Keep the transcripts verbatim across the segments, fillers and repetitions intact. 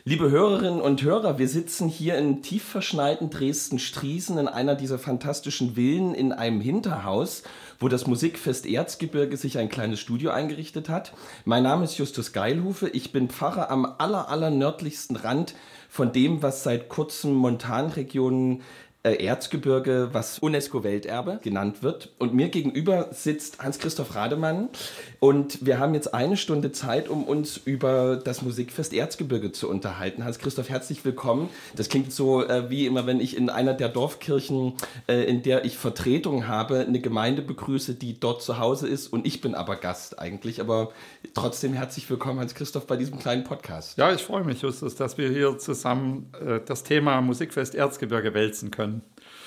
Liebe Hörerinnen und Hörer, wir sitzen hier im tief verschneiten Dresden-Striesen in einer dieser fantastischen Villen in einem Hinterhaus, wo das Musikfest Erzgebirge sich ein kleines Studio eingerichtet hat. Mein Name ist Justus Geilhufe, ich bin Pfarrer am aller, aller nördlichsten Rand von dem, was seit kurzem Montanregionen Erzgebirge, was UNESCO-Welterbe genannt wird. Und mir gegenüber sitzt Hans-Christoph Rademann und wir haben jetzt eine Stunde Zeit, um uns über das Musikfest Erzgebirge zu unterhalten. Hans-Christoph, herzlich willkommen. Das klingt so äh, wie immer, wenn ich in einer der Dorfkirchen, äh, in der ich Vertretung habe, eine Gemeinde begrüße, die dort zu Hause ist und ich bin aber Gast eigentlich. Aber trotzdem herzlich willkommen, Hans-Christoph, bei diesem kleinen Podcast. Ja, ich freue mich, Justus, dass wir hier zusammen äh, das Thema Musikfest Erzgebirge wälzen können.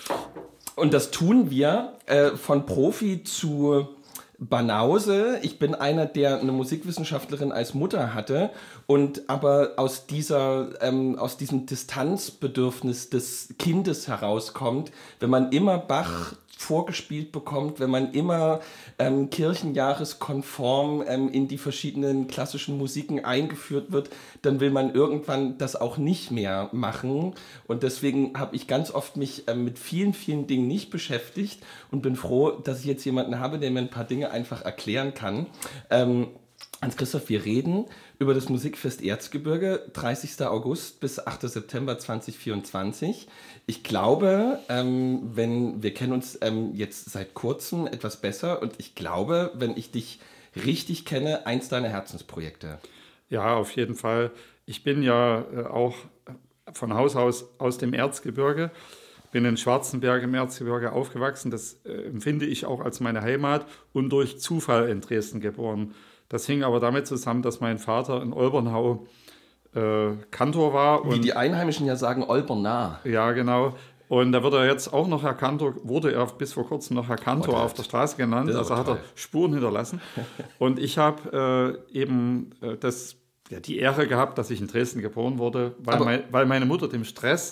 Und das tun wir äh, von Profi zu Banause. Ich bin einer, der eine Musikwissenschaftlerin als Mutter hatte und aber aus dieser, ähm, aus diesem Distanzbedürfnis des Kindes herauskommt, wenn man immer Bach vorgespielt bekommt, wenn man immer ähm, kirchenjahreskonform ähm, in die verschiedenen klassischen Musiken eingeführt wird, dann will man irgendwann das auch nicht mehr machen. Und deswegen habe ich ganz oft mich ähm, mit vielen, vielen Dingen nicht beschäftigt und bin froh, dass ich jetzt jemanden habe, der mir ein paar Dinge einfach erklären kann. Ähm, Hans-Christoph, wir reden über das Musikfest Erzgebirge, dreißigster August bis achter September zweitausendvierundzwanzig. Ich glaube, ähm, wenn wir kennen uns ähm, jetzt seit kurzem etwas besser und ich glaube, wenn ich dich richtig kenne, eins deiner Herzensprojekte. Ja, auf jeden Fall. Ich bin ja äh, auch von Haus aus aus dem Erzgebirge, bin in Schwarzenberg im Erzgebirge aufgewachsen. Das äh, empfinde ich auch als meine Heimat und durch Zufall in Dresden geboren. Das hing aber damit zusammen, dass mein Vater in Olbernhau äh, Kantor war. Wie und, die Einheimischen ja sagen, Olbernah. Ja, genau. Und da wird er jetzt auch noch Herr Kantor, wurde er bis vor kurzem noch Herr Kantor oh, auf der Straße genannt. Also hat toll. er Spuren hinterlassen. Und ich habe äh, eben äh, das, ja, die Ehre gehabt, dass ich in Dresden geboren wurde, weil, mein, weil meine Mutter dem Stress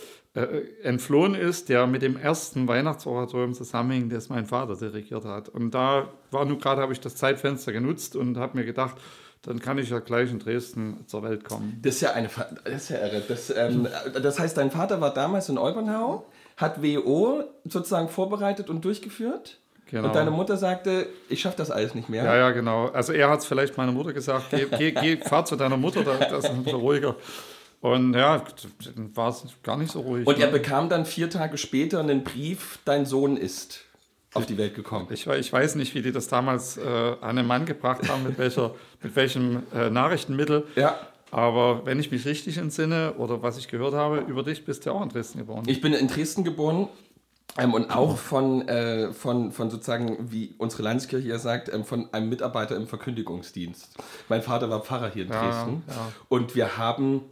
äh, entflohen ist, der mit dem ersten Weihnachtsoratorium zusammenhing, das mein Vater dirigiert hat. Und da war nun gerade, habe ich das Zeitfenster genutzt und habe mir gedacht, dann kann ich ja gleich in Dresden zur Welt kommen. Das ist ja eine, das ist ja irre. Das, ähm, das heißt, dein Vater war damals in Olbernhau, hat W O sozusagen vorbereitet und durchgeführt. Genau. Und deine Mutter sagte, ich schaffe das alles nicht mehr. Ja, ja, genau. Also er hat es vielleicht meiner Mutter gesagt, geh, geh, geh, fahr zu deiner Mutter, das ist ein bisschen ruhiger. Und ja, dann war es gar nicht so ruhig. Und er bekam dann vier Tage später einen Brief, dein Sohn ist auf die Welt gekommen. Ich, ich weiß nicht, wie die das damals äh, an den Mann gebracht haben, mit, welcher, mit welchem äh, Nachrichtenmittel. Ja. Aber wenn ich mich richtig entsinne oder was ich gehört habe, über dich bist du auch in Dresden geboren. Ich bin in Dresden geboren. Ähm, und auch von, äh, von, von sozusagen, wie unsere Landeskirche ja sagt, ähm, von einem Mitarbeiter im Verkündigungsdienst. Mein Vater war Pfarrer hier in Dresden. Ja, ja. Und wir haben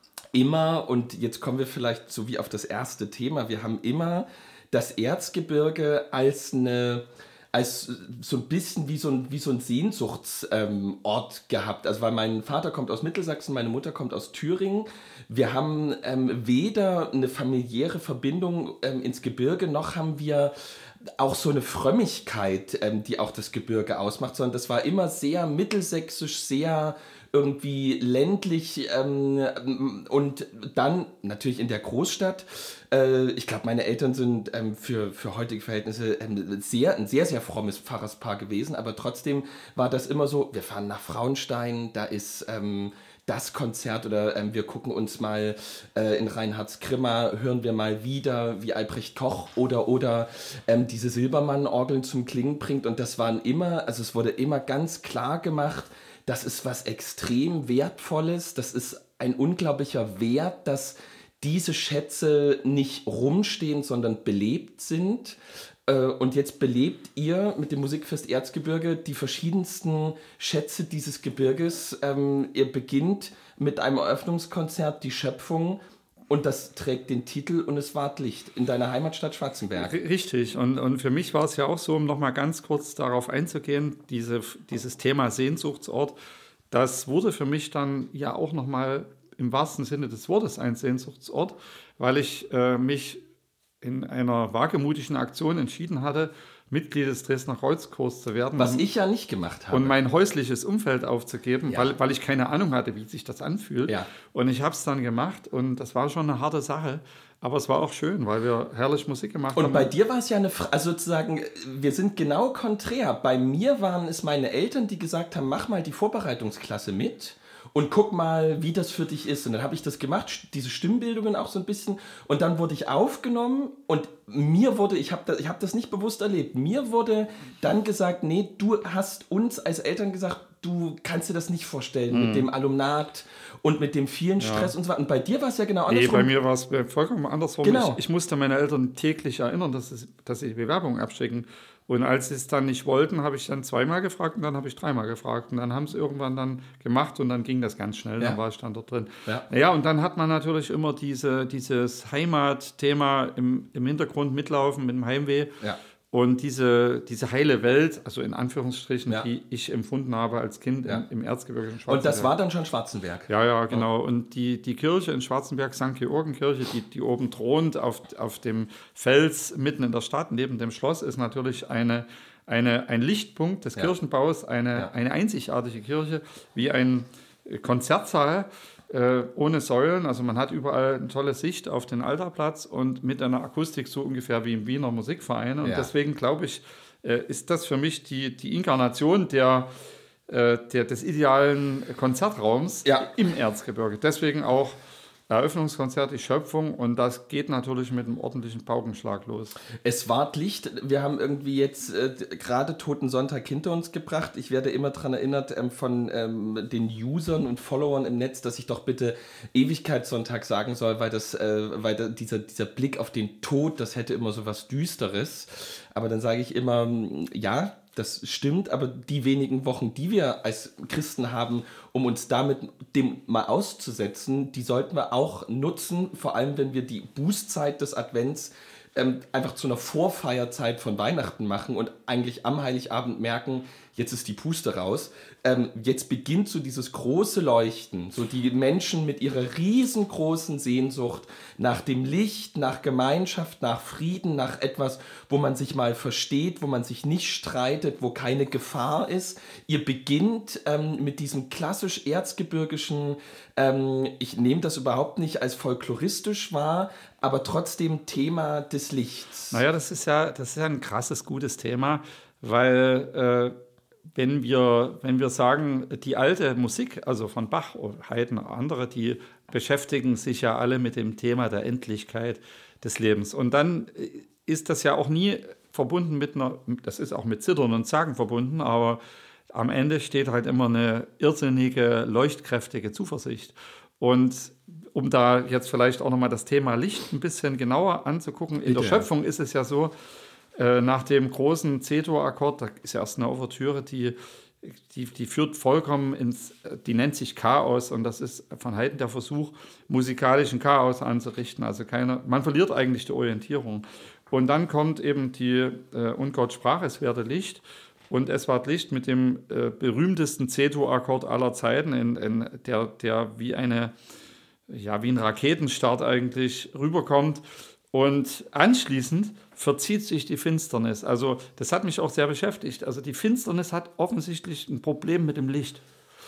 immer, und jetzt kommen wir vielleicht so wie auf das erste Thema, wir haben immer das Erzgebirge als eine, als so ein bisschen wie so ein, wie so ein Sehnsuchtsort ähm, gehabt. Also weil mein Vater kommt aus Mittelsachsen, meine Mutter kommt aus Thüringen. Wir haben ähm, weder eine familiäre Verbindung ähm, ins Gebirge, noch haben wir auch so eine Frömmigkeit, ähm, die auch das Gebirge ausmacht, sondern das war immer sehr mittelsächsisch, sehr irgendwie ländlich ähm, und dann natürlich in der Großstadt. Äh, ich glaube, meine Eltern sind ähm, für, für heutige Verhältnisse ähm, sehr, ein sehr, sehr frommes Pfarrerspaar gewesen, aber trotzdem war das immer so, wir fahren nach Frauenstein, da ist ähm, das Konzert oder ähm, wir gucken uns mal äh, in Reinhardts-Grimma, hören wir mal wieder, wie Albrecht Koch oder, oder ähm, diese Silbermann-Orgeln zum Klingen bringt und das waren immer, also es wurde immer ganz klar gemacht, das ist was extrem Wertvolles, das ist ein unglaublicher Wert, dass diese Schätze nicht rumstehen, sondern belebt sind. Und jetzt belebt ihr mit dem Musikfest Erzgebirge die verschiedensten Schätze dieses Gebirges. Ihr beginnt mit einem Eröffnungskonzert, die Schöpfung, und das trägt den Titel Und es ward Licht in deiner Heimatstadt Schwarzenberg. Richtig. Und, und für mich war es ja auch so, um nochmal ganz kurz darauf einzugehen, diese, dieses Thema Sehnsuchtsort, das wurde für mich dann ja auch nochmal im wahrsten Sinne des Wortes ein Sehnsuchtsort, weil ich äh, mich in einer wagemutigen Aktion entschieden hatte, Mitglied des Dresdner Kreuzchors zu werden. Was und, ich ja nicht gemacht habe. Und mein häusliches Umfeld aufzugeben, ja. weil, weil ich keine Ahnung hatte, wie sich das anfühlt. Ja. Und ich habe es dann gemacht und das war schon eine harte Sache. Aber es war auch schön, weil wir herrlich Musik gemacht und haben. Und bei dir war es ja eine, also sozusagen, wir sind genau konträr. Bei mir waren es meine Eltern, die gesagt haben, mach mal die Vorbereitungsklasse mit. Und guck mal, wie das für dich ist. Und dann habe ich das gemacht, diese Stimmbildungen auch so ein bisschen. Und dann wurde ich aufgenommen und mir wurde, ich habe das, ich hab das nicht bewusst erlebt, mir wurde dann gesagt, nee, du hast uns als Eltern gesagt, du kannst dir das nicht vorstellen mhm. mit dem Alumnat und mit dem vielen Stress ja. und so weiter. Und bei dir war es ja genau andersrum. Nee, bei mir war es vollkommen andersrum. Genau. Ich, ich musste meine Eltern täglich erinnern, dass, es, dass sie die Bewerbung abschicken. Und als sie es dann nicht wollten, habe ich dann zweimal gefragt und dann habe ich dreimal gefragt. Und dann haben sie es irgendwann dann gemacht und dann ging das ganz schnell. Ja. Dann war ich dann dort drin. Ja. Naja, und dann hat man natürlich immer diese, dieses Heimatthema im, im Hintergrund mitlaufen mit dem Heimweh. Ja. Und diese, diese heile Welt, also in Anführungsstrichen, ja. die ich empfunden habe als Kind ja. im, im erzgebirgischen Schwarzenberg. Und das war dann schon Schwarzenberg? Ja, ja, genau. Und die, die Kirche in Schwarzenberg, Sankt Georgenkirche, die, die oben thront auf, auf dem Fels mitten in der Stadt, neben dem Schloss, ist natürlich eine, eine, ein Lichtpunkt des ja. Kirchenbaus, eine, ja. eine einzigartige Kirche, wie ein Konzertsaal. Äh, ohne Säulen, also man hat überall eine tolle Sicht auf den Altarplatz und mit einer Akustik so ungefähr wie im Wiener Musikverein. Und ja. deswegen glaube ich, äh, ist das für mich die, die Inkarnation der, äh, der, des idealen Konzertraums ja. im Erzgebirge. Deswegen auch Eröffnungskonzert, die Schöpfung, und das geht natürlich mit einem ordentlichen Paukenschlag los. Es ward Licht. Wir haben irgendwie jetzt äh, gerade Toten Sonntag hinter uns gebracht. Ich werde immer daran erinnert ähm, von ähm, den Usern und Followern im Netz, dass ich doch bitte Ewigkeitssonntag sagen soll, weil, das, äh, weil da, dieser, dieser Blick auf den Tod, das hätte immer so was Düsteres. Aber dann sage ich immer, ja, das stimmt, aber die wenigen Wochen, die wir als Christen haben, um uns damit dem mal auszusetzen, die sollten wir auch nutzen, vor allem wenn wir die Bußzeit des Advents ähm, einfach zu einer Vorfeierzeit von Weihnachten machen und eigentlich am Heiligabend merken, jetzt ist die Puste raus. Ähm, jetzt beginnt so dieses große Leuchten, so die Menschen mit ihrer riesengroßen Sehnsucht nach dem Licht, nach Gemeinschaft, nach Frieden, nach etwas, wo man sich mal versteht, wo man sich nicht streitet, wo keine Gefahr ist. Ihr beginnt ähm, mit diesem klassisch erzgebirgischen, ähm, ich nehme das überhaupt nicht als folkloristisch wahr, aber trotzdem Thema des Lichts. Naja, das ist ja, das ist ja ein krasses, gutes Thema, weil äh, wenn wir, wenn wir sagen, die alte Musik, also von Bach oder Haydn und andere, die beschäftigen sich ja alle mit dem Thema der Endlichkeit des Lebens. Und dann ist das ja auch nie verbunden mit einer, das ist auch mit Zittern und Zagen verbunden, aber am Ende steht halt immer eine irrsinnige, leuchtkräftige Zuversicht. Und um da jetzt vielleicht auch nochmal das Thema Licht ein bisschen genauer anzugucken, in Bitte. Der Schöpfung ist es ja so, nach dem großen C-Dur-Akkord, da ist ja erst eine Ouvertüre, die, die, die führt vollkommen ins, die nennt sich Chaos, und das ist von Haydn der Versuch, musikalischen Chaos anzurichten. Also keine, man verliert eigentlich die Orientierung. Und dann kommt eben die äh, Und Gott sprach, es werde Licht, und es ward Licht mit dem äh, berühmtesten C-Dur-Akkord aller Zeiten, in, in der, der wie, eine, ja, wie ein Raketenstart eigentlich rüberkommt. Und anschließend verzieht sich die Finsternis. Also das hat mich auch sehr beschäftigt. Also die Finsternis hat offensichtlich ein Problem mit dem Licht.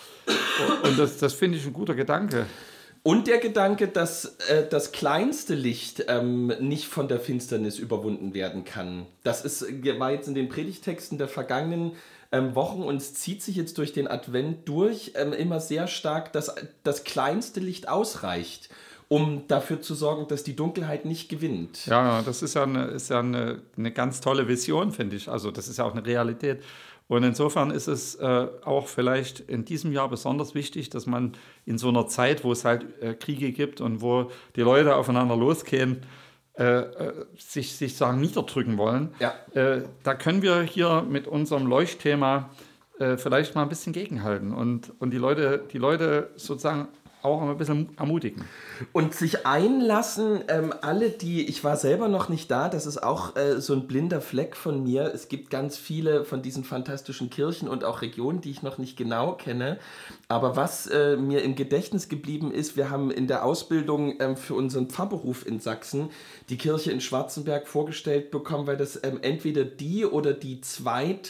Und das, das finde ich ein guter Gedanke. Und der Gedanke, dass äh, das kleinste Licht ähm, nicht von der Finsternis überwunden werden kann. Das ist, war jetzt in den Predigtexten der vergangenen ähm, Wochen, und es zieht sich jetzt durch den Advent durch, ähm, immer sehr stark, dass das kleinste Licht ausreicht, um dafür zu sorgen, dass die Dunkelheit nicht gewinnt. Ja, das ist ja eine, ist ja eine, eine ganz tolle Vision, finde ich. Also das ist ja auch eine Realität. Und insofern ist es äh, auch vielleicht in diesem Jahr besonders wichtig, dass man in so einer Zeit, wo es halt äh, Kriege gibt und wo die Leute aufeinander losgehen, äh, äh, sich, sich sagen, niederdrücken wollen, ja. äh, da können wir hier mit unserem Leuchtthema äh, vielleicht mal ein bisschen gegenhalten und, und die Leute, die Leute sozusagen auch ein bisschen ermutigen. Und sich einlassen, ähm, alle, die, ich war selber noch nicht da, das ist auch äh, so ein blinder Fleck von mir. Es gibt ganz viele von diesen fantastischen Kirchen und auch Regionen, die ich noch nicht genau kenne. Aber was äh, mir im Gedächtnis geblieben ist, wir haben in der Ausbildung ähm, für unseren Pfarrberuf in Sachsen die Kirche in Schwarzenberg vorgestellt bekommen, weil das ähm, entweder die oder die zweit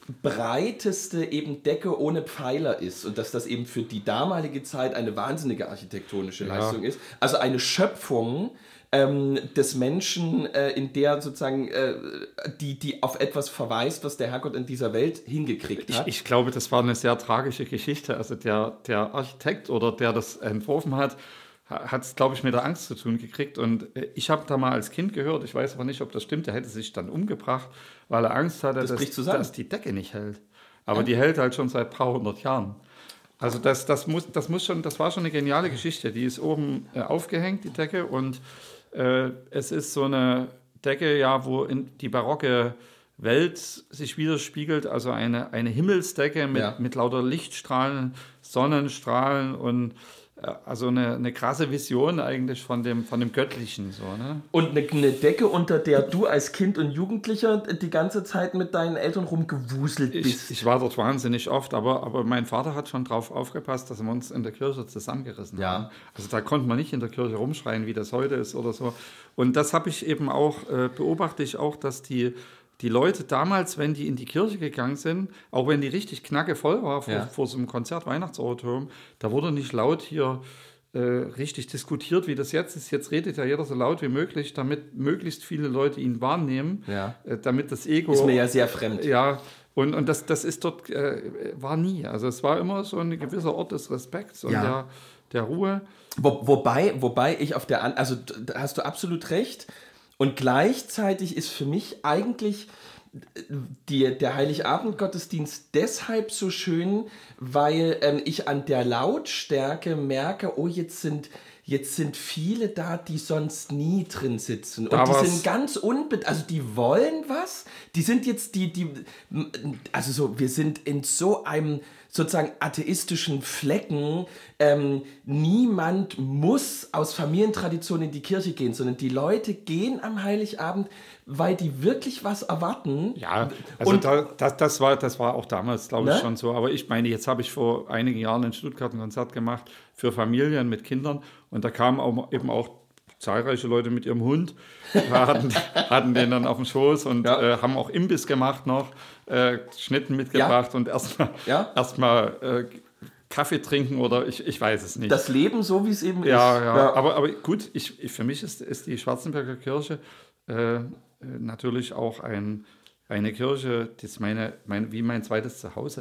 breiteste eben Decke ohne Pfeiler ist und dass das eben für die damalige Zeit eine wahnsinnige architektonische ja. Leistung ist. Also eine Schöpfung ähm, des Menschen, äh, in der sozusagen äh, die, die auf etwas verweist, was der Herrgott in dieser Welt hingekriegt hat. Ich, ich glaube, das war eine sehr tragische Geschichte. Also der, der Architekt oder der das entworfen hat, hat es, glaube ich, mit der Angst zu tun gekriegt. Und ich habe da mal als Kind gehört, ich weiß aber nicht, ob das stimmt, der hätte sich dann umgebracht, weil er Angst hatte, das dass, dass die Decke nicht hält. Aber ja. die hält halt schon seit ein paar hundert Jahren. Also das, das, muss, das, muss schon, das war schon eine geniale Geschichte. Die ist oben äh, aufgehängt, die Decke. Und äh, es ist so eine Decke, ja, wo in die barocke Welt sich widerspiegelt. Also eine, eine Himmelsdecke mit, ja. mit lauter Lichtstrahlen, Sonnenstrahlen und also eine, eine krasse Vision eigentlich von dem, von dem Göttlichen. So, ne? Und eine, eine Decke, unter der du als Kind und Jugendlicher die ganze Zeit mit deinen Eltern rumgewuselt bist. Ich, ich war dort wahnsinnig oft, aber, aber mein Vater hat schon drauf aufgepasst, dass wir uns in der Kirche zusammengerissen ja. haben. Also da konnte man nicht in der Kirche rumschreien, wie das heute ist oder so. Und das habe ich eben auch, äh, beobachte ich auch, dass die Die Leute damals, wenn die in die Kirche gegangen sind, auch wenn die richtig knackevoll war vor, ja. vor so einem Konzert, Weihnachtsauditorium, da wurde nicht laut hier äh, richtig diskutiert, wie das jetzt ist. Jetzt redet ja jeder so laut wie möglich, damit möglichst viele Leute ihn wahrnehmen, ja. äh, damit das Ego... Ist mir ja sehr fremd. Ja, und, und das, das ist dort, äh, war nie. Also es war immer so ein gewisser Ort des Respekts und ja. der, der Ruhe. Wo, wobei, wobei ich auf der... An- also da hast du absolut recht. Und gleichzeitig ist für mich eigentlich die, der Heiligabend-Gottesdienst deshalb so schön, weil ähm, ich an der Lautstärke merke, oh, jetzt sind, jetzt sind viele da, die sonst nie drin sitzen. Und da die sind ganz unbedingt, also die wollen was, die sind jetzt die, die, also so, wir sind in so einem sozusagen atheistischen Flecken. Ähm, niemand muss aus Familientradition in die Kirche gehen, sondern die Leute gehen am Heiligabend, weil die wirklich was erwarten. Ja, also und, da, das, das, war, das war auch damals, glaube ich, ne? schon so. Aber ich meine, jetzt habe ich vor einigen Jahren in Stuttgart ein Konzert gemacht für Familien mit Kindern und da kamen auch, eben auch zahlreiche Leute mit ihrem Hund, hatten, hatten den dann auf dem Schoß und ja. äh, haben auch Imbiss gemacht noch, äh, Schnitten mitgebracht ja. und erstmal ja. erst äh, Kaffee trinken oder ich, ich weiß es nicht. Das Leben so, wie es eben ja, ist. Ja, ja. Aber, aber gut, ich, ich, für mich ist, ist die Schwarzenberger Kirche äh, natürlich auch ein, eine Kirche, das ist meine, mein, wie mein zweites Zuhause.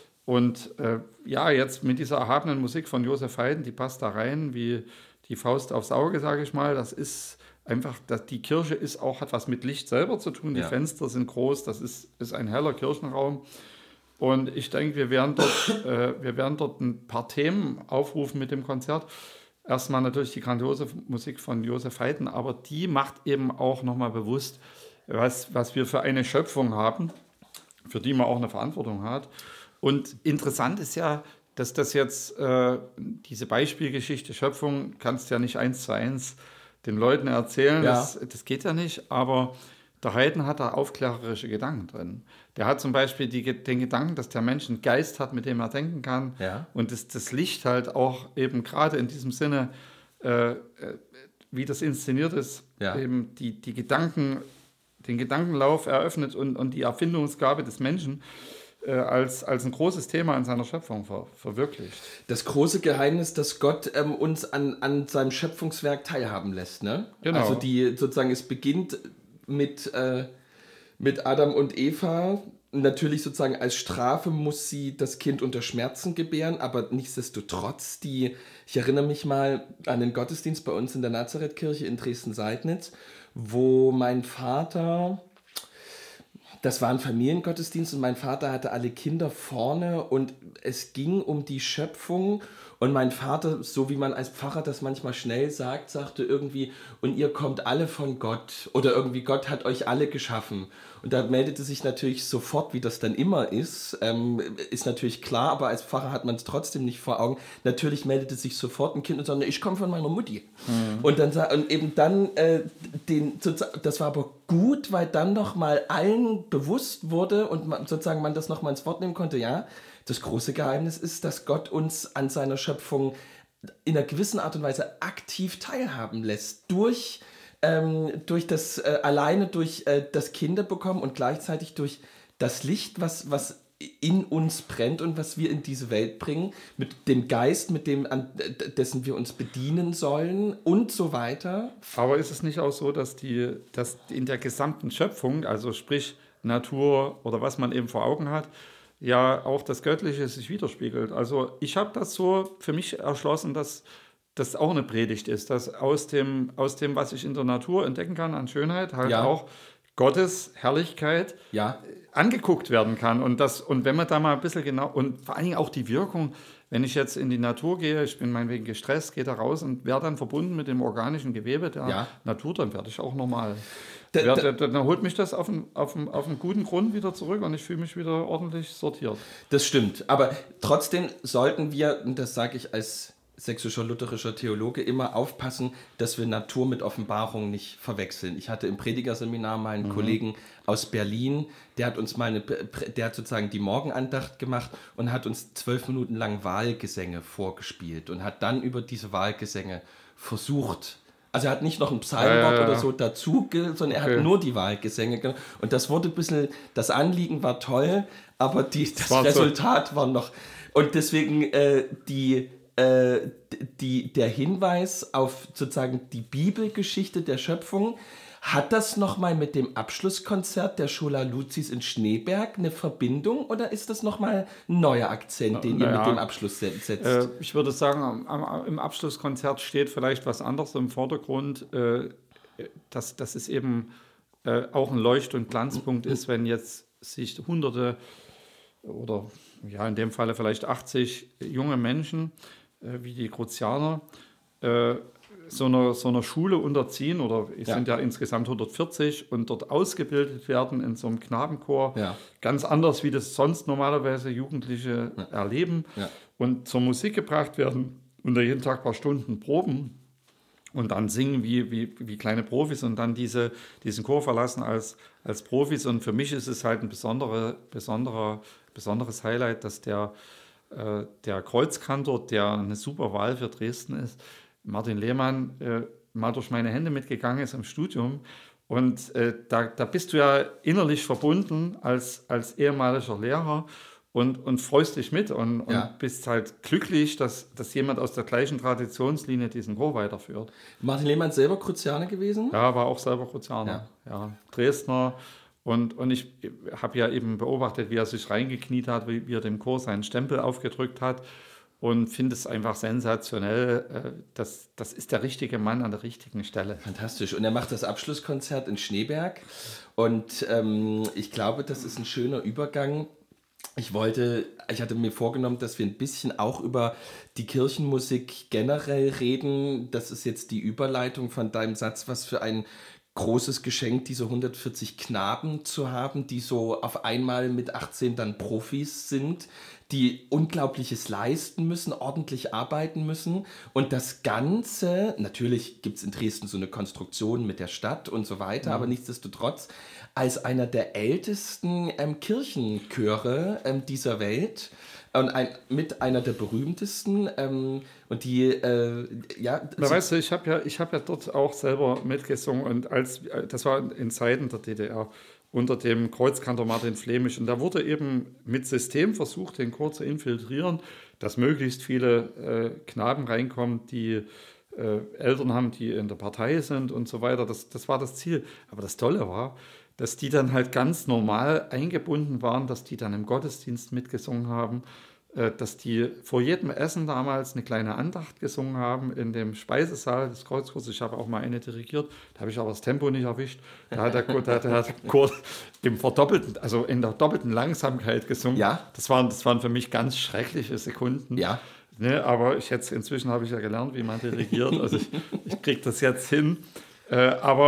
Und äh, ja, jetzt mit dieser erhabenen Musik von Josef Haydn, die passt da rein wie die Faust aufs Auge, sage ich mal. Das ist einfach, dass die Kirche ist auch, hat was mit Licht selber zu tun. Die ja. Fenster sind groß, das ist, ist ein heller Kirchenraum. Und ich denke, wir werden dort, äh, wir werden dort ein paar Themen aufrufen mit dem Konzert. Erstmal natürlich die grandiose Musik von Josef Haydn, aber die macht eben auch nochmal bewusst, was, was wir für eine Schöpfung haben, für die man auch eine Verantwortung hat. Und interessant ist ja, dass das jetzt, äh, diese Beispielgeschichte Schöpfung, kannst ja nicht eins zu eins den Leuten erzählen, ja. das, das geht ja nicht, aber der Haydn hat da aufklärerische Gedanken drin. Der hat zum Beispiel die, den Gedanken, dass der Mensch einen Geist hat, mit dem er denken kann ja. und das, das Licht halt auch eben gerade in diesem Sinne, äh, wie das inszeniert ist, ja. eben die, die Gedanken, den Gedankenlauf eröffnet und, und die Erfindungsgabe des Menschen Als, als ein großes Thema in seiner Schöpfung ver, verwirklicht. Das große Geheimnis, dass Gott ähm, uns an, an seinem Schöpfungswerk teilhaben lässt. Ne? Genau. Also die sozusagen, es beginnt mit, äh, mit Adam und Eva. Natürlich sozusagen als Strafe muss sie das Kind unter Schmerzen gebären, aber nichtsdestotrotz, die, ich erinnere mich mal an den Gottesdienst bei uns in der Nazarethkirche in Dresden-Seidnitz, wo mein Vater... Das war ein Familiengottesdienst und mein Vater hatte alle Kinder vorne und es ging um die Schöpfung und mein Vater, so wie man als Pfarrer das manchmal schnell sagt, sagte irgendwie, und ihr kommt alle von Gott oder irgendwie Gott hat euch alle geschaffen. Und da meldete sich natürlich sofort, wie das dann immer ist, ähm, ist natürlich klar, aber als Pfarrer hat man es trotzdem nicht vor Augen. Natürlich meldete sich sofort ein Kind und sagte, ich komme von meiner Mutti. Mhm. Und dann und eben dann, äh, den, das war aber gut, weil dann noch mal allen bewusst wurde und man, sozusagen man das noch mal ins Wort nehmen konnte, ja, das große Geheimnis ist, dass Gott uns an seiner Schöpfung in einer gewissen Art und Weise aktiv teilhaben lässt, durch Ähm, durch das, äh, alleine durch äh, das Kinderbekommen und gleichzeitig durch das Licht, was, was in uns brennt und was wir in diese Welt bringen, mit dem Geist, mit dem, an dessen wir uns bedienen sollen und so weiter. Aber ist es nicht auch so, dass, die, dass in der gesamten Schöpfung, also sprich Natur oder was man eben vor Augen hat, ja auch das Göttliche sich widerspiegelt? Also ich habe das so für mich erschlossen, dass das auch eine Predigt ist, dass aus dem, aus dem, was ich in der Natur entdecken kann an Schönheit, halt ja. auch Gottes Herrlichkeit ja. angeguckt werden kann. Und, das, und wenn man da mal ein bisschen genau, und vor allen Dingen auch die Wirkung, wenn ich jetzt in die Natur gehe, ich bin meinetwegen gestresst, gehe da raus und werde dann verbunden mit dem organischen Gewebe der ja. Natur, dann werde ich auch normal. Da, da, da, dann holt mich das auf einen, auf, einen, auf einen guten Grund wieder zurück und ich fühle mich wieder ordentlich sortiert. Das stimmt, aber trotzdem sollten wir, und das sage ich als sächsischer lutherischer Theologe, immer aufpassen, dass wir Natur mit Offenbarung nicht verwechseln. Ich hatte im Predigerseminar mal einen mhm. Kollegen aus Berlin, der hat uns mal eine, der hat sozusagen die Morgenandacht gemacht und hat uns zwölf Minuten lang Wahlgesänge vorgespielt und hat dann über diese Wahlgesänge versucht, also er hat nicht noch ein Psalmwort ja, ja, ja. oder so dazu, sondern er okay. hat nur die Wahlgesänge gemacht. Und das wurde ein bisschen, das Anliegen war toll, aber die, das war Resultat so. war noch, und deswegen äh, die Die, der Hinweis auf sozusagen die Bibelgeschichte der Schöpfung, hat das nochmal mit dem Abschlusskonzert der Schola Lucis in Schneeberg eine Verbindung oder ist das nochmal ein neuer Akzent, den naja, ihr mit dem Abschluss setzt? Äh, ich würde sagen, am, am, im Abschlusskonzert steht vielleicht was anderes im Vordergrund, äh, dass, dass es eben äh, auch ein Leucht- und Glanzpunkt ist, wenn jetzt sich Hunderte oder ja in dem Falle vielleicht achtzig junge Menschen wie die Kruzianer, äh, so, einer, so einer Schule unterziehen, oder es ja. sind ja insgesamt hundertvierzig, und dort ausgebildet werden in so einem Knabenchor, ja. ganz anders, wie das sonst normalerweise Jugendliche ja. erleben, ja. und zur Musik gebracht werden und da jeden Tag ein paar Stunden proben und dann singen wie, wie, wie kleine Profis und dann diese, diesen Chor verlassen als, als Profis. Und für mich ist es halt ein besondere, besonderer, besonderes Highlight, dass der der Kreuzkantor, der eine super Wahl für Dresden ist, Martin Lehmann, äh, mal durch meine Hände mitgegangen ist im Studium. Und äh, da, da bist du ja innerlich verbunden als, als ehemaliger Lehrer und, und freust dich mit und, und ja. bist halt glücklich, dass, dass jemand aus der gleichen Traditionslinie diesen Chor weiterführt. Martin Lehmann selber Kruzianer gewesen? Ja, war auch selber Kruzianer. Ja. Ja, Dresdner. Und, und ich habe ja eben beobachtet, wie er sich reingekniet hat, wie, wie er dem Chor seinen Stempel aufgedrückt hat und finde es einfach sensationell. Das, das ist der richtige Mann an der richtigen Stelle. Fantastisch. Und er macht das Abschlusskonzert in Schneeberg und ähm, ich glaube, das ist ein schöner Übergang. Ich wollte, ich hatte mir vorgenommen, dass wir ein bisschen auch über die Kirchenmusik generell reden. Das ist jetzt die Überleitung von deinem Satz, was für ein großes Geschenk, diese hundertvierzig Knaben zu haben, die so auf einmal mit achtzehn dann Profis sind, die Unglaubliches leisten müssen, ordentlich arbeiten müssen. Und das Ganze, natürlich gibt es in Dresden so eine Konstruktion mit der Stadt und so weiter, mhm. aber nichtsdestotrotz als einer der ältesten ähm, Kirchenchöre ähm, dieser Welt und ein, mit einer der berühmtesten ähm, und die, äh, ja... Na, weißt du, ich habe ja, ich hab ja dort auch selber mitgesungen und als, das war in Zeiten der D D R unter dem Kreuzkantor Martin Flemisch und da wurde eben mit System versucht, den Chor zu infiltrieren, dass möglichst viele äh, Knaben reinkommen, die äh, Eltern haben, die in der Partei sind und so weiter. Das, das war das Ziel. Aber das Tolle war, dass die dann halt ganz normal eingebunden waren, dass die dann im Gottesdienst mitgesungen haben, dass die vor jedem Essen damals eine kleine Andacht gesungen haben in dem Speisesaal des Kreuzchors. Ich habe auch mal eine dirigiert, da habe ich aber das Tempo nicht erwischt. Da hat der, da hat der Chor im verdoppelten, also in der doppelten Langsamkeit gesungen. Ja. Das waren, das waren für mich ganz schreckliche Sekunden. Ja. Ne, aber ich jetzt, inzwischen habe ich ja gelernt, wie man dirigiert. Also ich, ich kriege das jetzt hin. Äh, aber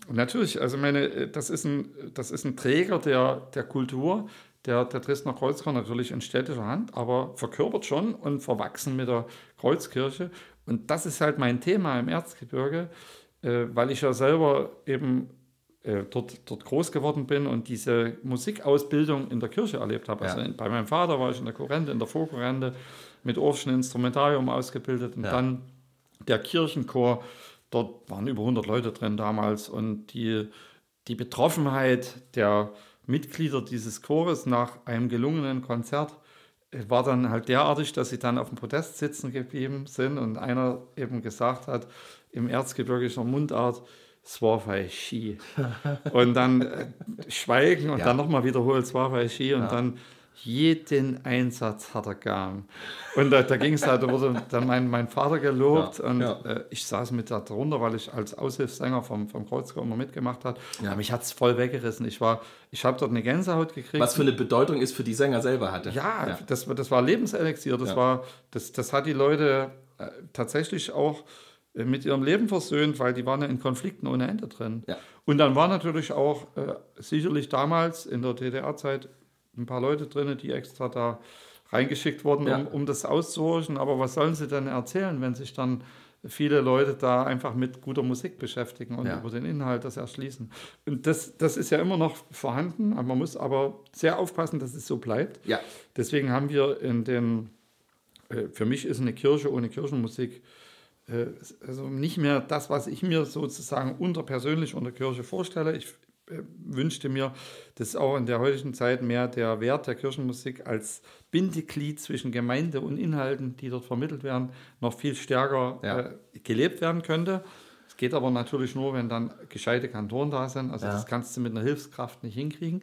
Natürlich, also meine, das ist ein, das ist ein Träger der, der Kultur, der, der Dresdner Kreuzchor, natürlich in städtischer Hand, aber verkörpert schon und verwachsen mit der Kreuzkirche. Und das ist halt mein Thema im Erzgebirge, äh, weil ich ja selber eben äh, dort, dort groß geworden bin und diese Musikausbildung in der Kirche erlebt habe. Also Ja. in, bei meinem Vater war ich in der Chorente, in der Vorchorente mit Orffschen Instrumentarium ausgebildet und Ja. dann der Kirchenchor. Dort waren über hundert Leute drin damals und die, die Betroffenheit der Mitglieder dieses Chores nach einem gelungenen Konzert war dann halt derartig, dass sie dann auf dem Podest sitzen geblieben sind und einer eben gesagt hat, im erzgebirgischer Mundart, es war fei Ski. Und dann äh, schweigen und Ja. dann nochmal wiederholt, es war fei Ski und Ja. dann jeden Einsatz hat er gern. Und da, da ging es halt, da wurde dann mein, mein Vater gelobt Ja, und ja. Äh, ich saß mit da drunter, weil ich als Aushilfssänger vom, vom Kreuzchor immer mitgemacht habe. Ja. Aber mich hat es voll weggerissen. Ich, war, ich habe dort eine Gänsehaut gekriegt. Was für eine Bedeutung es für die Sänger selber hatte. Ja, Ja. Das, das war Lebenselixier. Das, Ja. war, das, das hat die Leute äh, tatsächlich auch äh, mit ihrem Leben versöhnt, weil die waren ja in Konflikten ohne Ende drin. Ja. Und dann waren natürlich auch äh, sicherlich damals in der D D R-Zeit ein paar Leute drin, die extra da reingeschickt wurden, Ja. um, um das auszuhorchen. Aber was sollen sie denn erzählen, wenn sich dann viele Leute da einfach mit guter Musik beschäftigen und Ja. über den Inhalt das erschließen? Und das, das ist ja immer noch vorhanden, aber man muss aber sehr aufpassen, dass es so bleibt. Ja. Deswegen haben wir in den, äh, für mich ist eine Kirche ohne Kirchenmusik äh, also nicht mehr das, was ich mir sozusagen unter persönlich unter Kirche vorstelle. Ich äh, wünschte mir, dass auch in der heutigen Zeit mehr der Wert der Kirchenmusik als Bindeglied zwischen Gemeinde und Inhalten, die dort vermittelt werden, noch viel stärker Ja. äh, gelebt werden könnte. Es geht aber natürlich nur, wenn dann gescheite Kantoren da sind. Also Ja. das kannst du mit einer Hilfskraft nicht hinkriegen.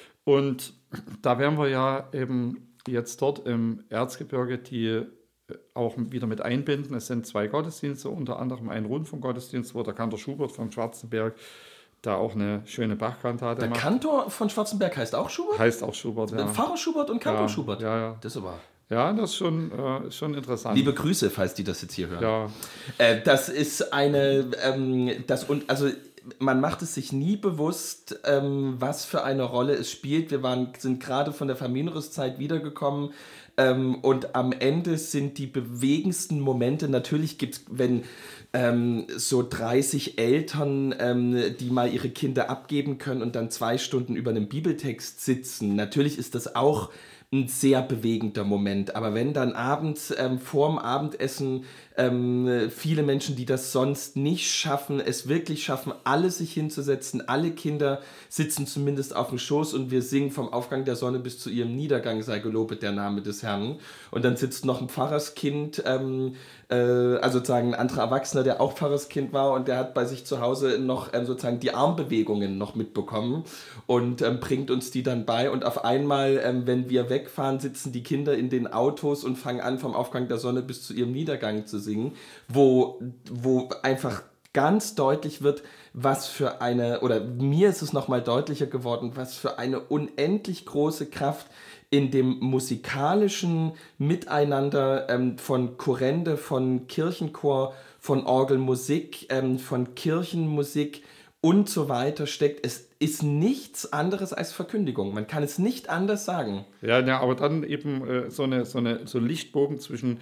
Und da werden wir ja eben jetzt dort im Erzgebirge die äh, auch wieder mit einbinden. Es sind zwei Gottesdienste, unter anderem ein Rundfunkgottesdienst, wo der Kantor Schubert von Schwarzenberg da auch eine schöne Bachkantate Der macht. Kantor von Schwarzenberg heißt auch Schubert? Heißt auch Schubert, ja. Pfarrer Schubert und Kantor Ja, Schubert? ja, ja. Das ist aber... Ja, das ist schon, äh, ist schon interessant. Liebe Grüße, falls die das jetzt hier hören. ja, Äh, das ist eine, ähm, das und also man macht es sich nie bewusst, ähm, was für eine Rolle es spielt. Wir waren, sind gerade von der Familienrüstzeit wiedergekommen ähm, und am Ende sind die bewegendsten Momente, natürlich gibt es, wenn ähm, so dreißig Eltern, ähm, die mal ihre Kinder abgeben können und dann zwei Stunden über einem Bibeltext sitzen, natürlich ist das auch ein sehr bewegender Moment. Aber wenn dann abends ähm, vorm Abendessen ähm, viele Menschen, die das sonst nicht schaffen, es wirklich schaffen, alle sich hinzusetzen, alle Kinder sitzen zumindest auf dem Schoß und wir singen vom Aufgang der Sonne bis zu ihrem Niedergang, sei gelobet der Name des Herrn. Und dann sitzt noch ein Pfarrerskind, ähm, äh, also sozusagen ein anderer Erwachsener, der auch Pfarrerskind war und der hat bei sich zu Hause noch ähm, sozusagen die Armbewegungen noch mitbekommen und ähm, bringt uns die dann bei. Und auf einmal, ähm, wenn wir wegfahren, sitzen die Kinder in den Autos und fangen an, vom Aufgang der Sonne bis zu ihrem Niedergang zu singen, wo, wo einfach ganz deutlich wird, was für eine, oder mir ist es nochmal deutlicher geworden, was für eine unendlich große Kraft in dem musikalischen Miteinander ähm, von Chorende, von Kirchenchor, von Orgelmusik, ähm, von Kirchenmusik und so weiter steckt. Es ist nichts anderes als Verkündigung. Man kann es nicht anders sagen. ja, ja, aber dann eben äh, so eine, so eine so ein Lichtbogen zwischen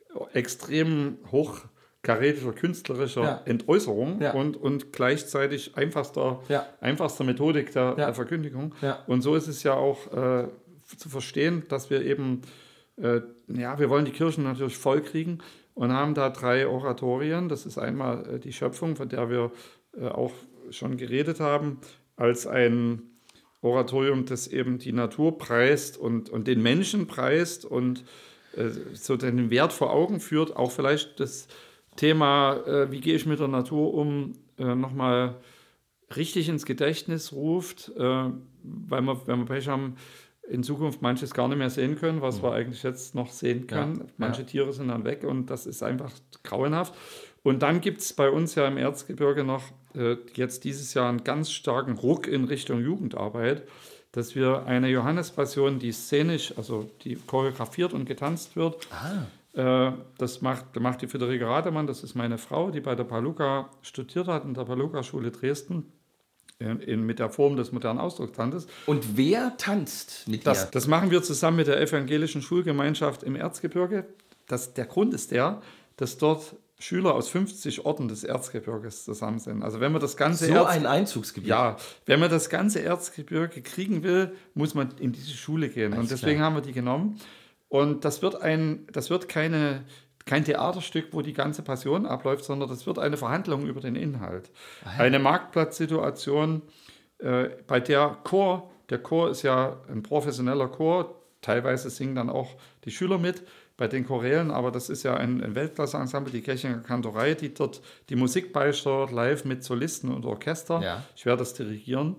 extrem hochkarätischer künstlerischer Ja. Entäußerung Ja. und, und gleichzeitig einfachster, Ja. einfachster Methodik der, Ja. der Verkündigung. Ja. Und so ist es ja auch äh, zu verstehen, dass wir eben, äh, ja, wir wollen die Kirchen natürlich voll kriegen und haben da drei Oratorien. Das ist einmal äh, die Schöpfung, von der wir äh, auch schon geredet haben, als ein Oratorium, das eben die Natur preist und, und den Menschen preist und äh, so den Wert vor Augen führt, auch vielleicht das Thema, äh, wie gehe ich mit der Natur um, äh, nochmal richtig ins Gedächtnis ruft, äh, weil wir, wenn wir Pech haben, in Zukunft manches gar nicht mehr sehen können, was wir eigentlich jetzt noch sehen können. Ja, Manche ja. Tiere sind dann weg und das ist einfach grauenhaft. Und dann gibt es bei uns ja im Erzgebirge noch äh, jetzt dieses Jahr einen ganz starken Ruck in Richtung Jugendarbeit, dass wir eine Johannespassion, die szenisch, also die choreografiert und getanzt wird, Ah. äh, das macht, macht die Friederike Rademann, das ist meine Frau, die bei der Paluca studiert hat, in der Paluca-Schule Dresden. in, in, mit der Form des modernen Ausdruckstanzes. Und wer tanzt mit das, dir? Das machen wir zusammen mit der evangelischen Schulgemeinschaft im Erzgebirge. Das, der Grund ist der, dass dort Schüler aus fünfzig Orten des Erzgebirges zusammen sind. Also wenn man das ganze so Erz- ein Einzugsgebiet. Ja, wenn man das ganze Erzgebirge kriegen will, muss man in diese Schule gehen. Alles und deswegen klar. haben wir die genommen. Und das wird ein, das wird keine, kein Theaterstück, wo die ganze Passion abläuft, sondern das wird eine Verhandlung über den Inhalt. Ach ja. Eine Marktplatzsituation, äh, bei der Chor, der Chor ist ja ein professioneller Chor, teilweise singen dann auch die Schüler mit bei den Chorälen, aber das ist ja ein, ein Weltklasse-Ensemble, die Kirchinger Kantorei, die dort die Musik beisteuert, live mit Solisten und Orchester. Ja. Ich werde das dirigieren.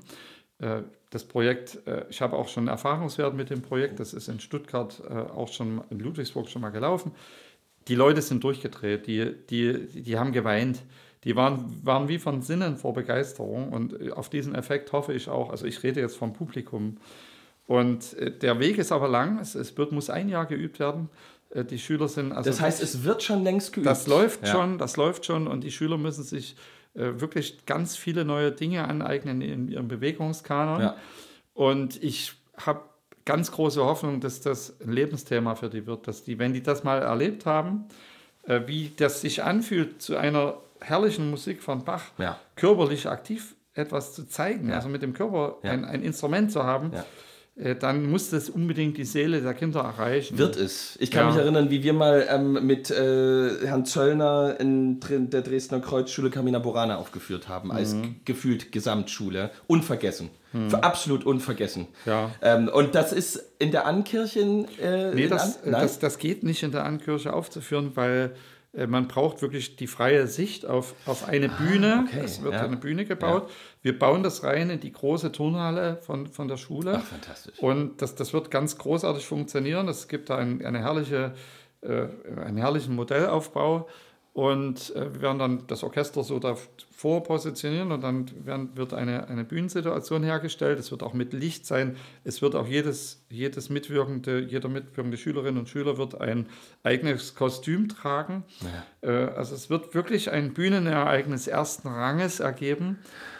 Das Projekt, ich habe auch schon Erfahrungswert mit dem Projekt, das ist in Stuttgart auch schon, in Ludwigsburg schon mal gelaufen. Die Leute sind durchgedreht, die, die, die haben geweint, die waren, waren wie von Sinnen vor Begeisterung und auf diesen Effekt hoffe ich auch, also ich rede jetzt vom Publikum. Und der Weg ist aber lang, es, es wird, muss ein Jahr geübt werden. Die Schüler sind also. Das heißt, es wird schon längst geübt. Das läuft ja. schon, das läuft schon und die Schüler müssen sich äh, wirklich ganz viele neue Dinge aneignen in ihrem Bewegungskanon. Ja. Und ich habe ganz große Hoffnung, dass das ein Lebensthema für die wird, dass die, wenn die das mal erlebt haben, äh, wie das sich anfühlt, zu einer herrlichen Musik von Bach ja. körperlich aktiv etwas zu zeigen, ja. also mit dem Körper ja. ein, ein Instrument zu haben. Ja. Dann muss das unbedingt die Seele der Kinder erreichen. Wird es. Ich kann ja. mich erinnern, wie wir mal ähm, mit äh, Herrn Zöllner in der Dresdner Kreuzschule Carmina Burana aufgeführt haben, mhm. als g- gefühlt Gesamtschule. Unvergessen. Mhm. Für absolut unvergessen. Ja. Ähm, und das ist in der Ankirchen... Äh, nee, das, An- das, das geht nicht in der Ankirche aufzuführen, weil äh, man braucht wirklich die freie Sicht auf, auf eine ah, Bühne. Okay. Es wird ja. eine Bühne gebaut. Ja. Wir bauen das rein in die große Turnhalle von, von der Schule. Ach, fantastisch. Und das, das wird ganz großartig funktionieren. Es gibt da ein, eine herrliche, äh, einen herrlichen Modellaufbau. Und äh, wir werden dann das Orchester so davor positionieren und dann werden, wird eine, eine Bühnensituation hergestellt. Es wird auch mit Licht sein. Es wird auch jedes, jedes mitwirkende, jeder mitwirkende Schülerin und Schüler wird ein eigenes Kostüm tragen. Ja. Äh, also es wird wirklich ein Bühnenereignis ersten Ranges ergeben.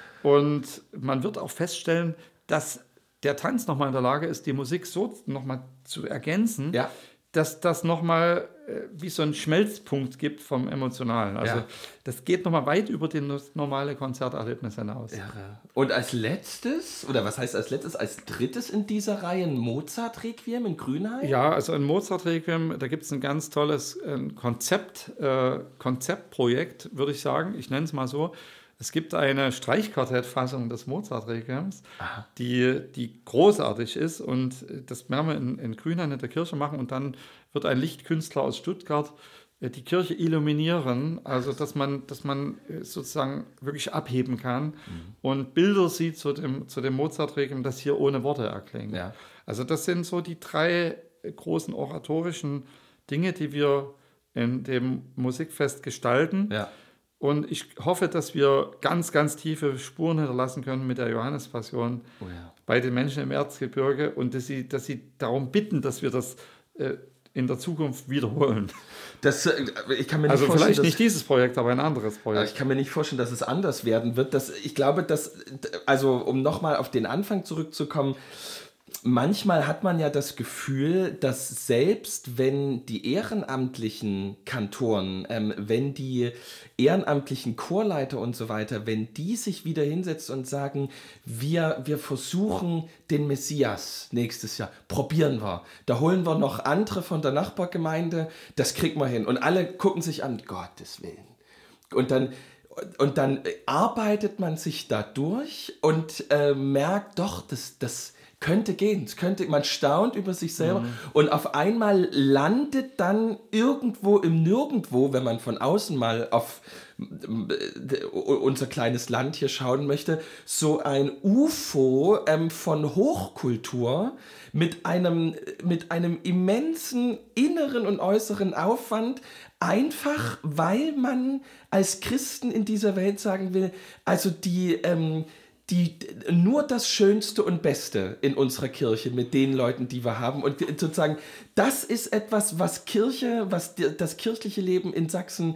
Und man wird auch feststellen, dass der Tanz nochmal in der Lage ist, die Musik so nochmal zu ergänzen, ja. dass das nochmal äh, wie so einen Schmelzpunkt gibt vom Emotionalen. Also ja. das geht nochmal weit über das normale Konzerterlebnis hinaus. Ja. Und als letztes, oder was heißt als letztes, als drittes in dieser Reihe ein Mozart-Requiem in Grünheim? Ja, also ein Mozart-Requiem, da gibt es ein ganz tolles äh, Konzept, äh, Konzeptprojekt, würde ich sagen. Ich nenne es mal so. Es gibt eine Streichquartettfassung des Mozart-Requiems, die, die großartig ist und das werden wir in, in Grünheim in der Kirche machen und dann wird ein Lichtkünstler aus Stuttgart die Kirche illuminieren, also dass man, dass man sozusagen wirklich abheben kann mhm. und Bilder sieht zu dem, zu dem Mozart-Requiem, das hier ohne Worte erklingen. Ja. Also das sind so die drei großen oratorischen Dinge, die wir in dem Musikfest gestalten. Ja. Und ich hoffe, dass wir ganz, ganz tiefe Spuren hinterlassen können mit der Johannespassion oh ja. bei den Menschen im Erzgebirge und dass sie, dass sie darum bitten, dass wir das äh, in der Zukunft wiederholen. Das, ich kann mir nicht also vorstellen, vielleicht nicht dieses Projekt, aber ein anderes Projekt. Ich kann mir nicht vorstellen, dass es anders werden wird. Das, ich glaube, dass, also um nochmal auf den Anfang zurückzukommen, manchmal hat man ja das Gefühl, dass selbst wenn die ehrenamtlichen Kantoren, ähm, wenn die ehrenamtlichen Chorleiter und so weiter, wenn die sich wieder hinsetzen und sagen, wir, wir versuchen den Messias nächstes Jahr, probieren wir. Da holen wir noch andere von der Nachbargemeinde, das kriegen wir hin. Und alle gucken sich an, Gottes Willen. Und dann... Und dann arbeitet man sich da durch und äh, merkt, doch, das, das könnte gehen. Das könnte, man staunt über sich selber. Mhm. Und auf einmal landet dann irgendwo im Nirgendwo, wenn man von außen mal auf äh, unser kleines Land hier schauen möchte, so ein U F O ähm, von Hochkultur mit einem, mit einem immensen inneren und äußeren Aufwand, einfach weil man als Christen in dieser Welt sagen will, also die, ähm, die nur das Schönste und Beste in unserer Kirche mit den Leuten, die wir haben. Und sozusagen, das ist etwas, was Kirche, was das kirchliche Leben in Sachsen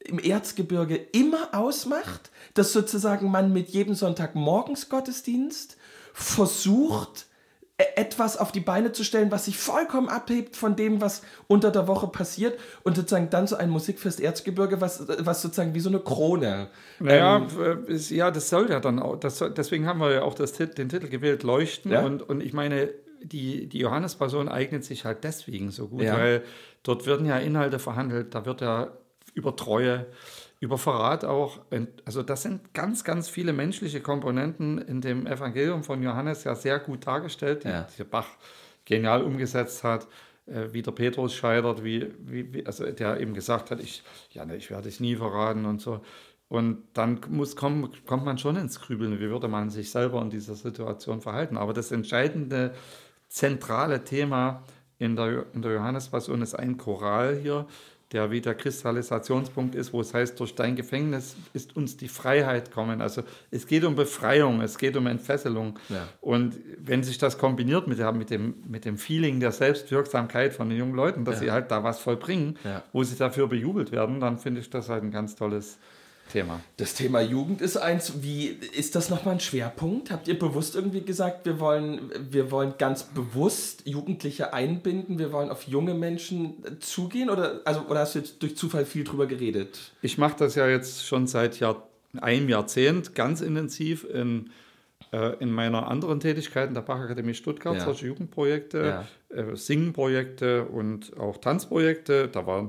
im Erzgebirge immer ausmacht, dass sozusagen man mit jedem Sonntagmorgens Gottesdienst versucht, etwas auf die Beine zu stellen, was sich vollkommen abhebt von dem, was unter der Woche passiert und sozusagen dann so ein Musikfest Erzgebirge, was, was sozusagen wie so eine Krone. Naja, ähm, ist, ja, das soll ja dann auch, das, deswegen haben wir ja auch das, den Titel gewählt, Leuchten. Ja? Und, und ich meine, die, die Johannespassion eignet sich halt deswegen so gut, ja. weil dort werden ja Inhalte verhandelt, da wird ja über Treue, über Verrat auch, also das sind ganz, ganz viele menschliche Komponenten in dem Evangelium von Johannes ja sehr gut dargestellt, die, ja. die Bach genial umgesetzt hat, äh, wie der Petrus scheitert, wie, wie, also der eben gesagt hat, ich, ja, ne, ich werde dich nie verraten und so. Und dann muss, kommen, kommt man schon ins Grübeln, wie würde man sich selber in dieser Situation verhalten. Aber das entscheidende, zentrale Thema in der, in der Johannespassion ist ein Choral hier, der wie der Kristallisationspunkt ist, wo es heißt, durch dein Gefängnis ist uns die Freiheit kommen. Also es geht um Befreiung, es geht um Entfesselung. Ja. Und wenn sich das kombiniert mit, der, mit, dem, mit dem Feeling der Selbstwirksamkeit von den jungen Leuten, dass ja. sie halt da was vollbringen, ja. wo sie dafür bejubelt werden, dann finde ich das halt ein ganz tolles Thema. Das Thema Jugend ist eins. Wie ist das nochmal ein Schwerpunkt? Habt ihr bewusst irgendwie gesagt, wir wollen, wir wollen ganz bewusst Jugendliche einbinden, wir wollen auf junge Menschen zugehen? Oder, also, oder hast du jetzt durch Zufall viel drüber geredet? Ich mache das ja jetzt schon seit Jahr, einem Jahrzehnt ganz intensiv in, äh, in meiner anderen Tätigkeit in der Bachakademie Stuttgart, ja. solche Jugendprojekte, ja. äh, Singprojekte und auch Tanzprojekte. Da waren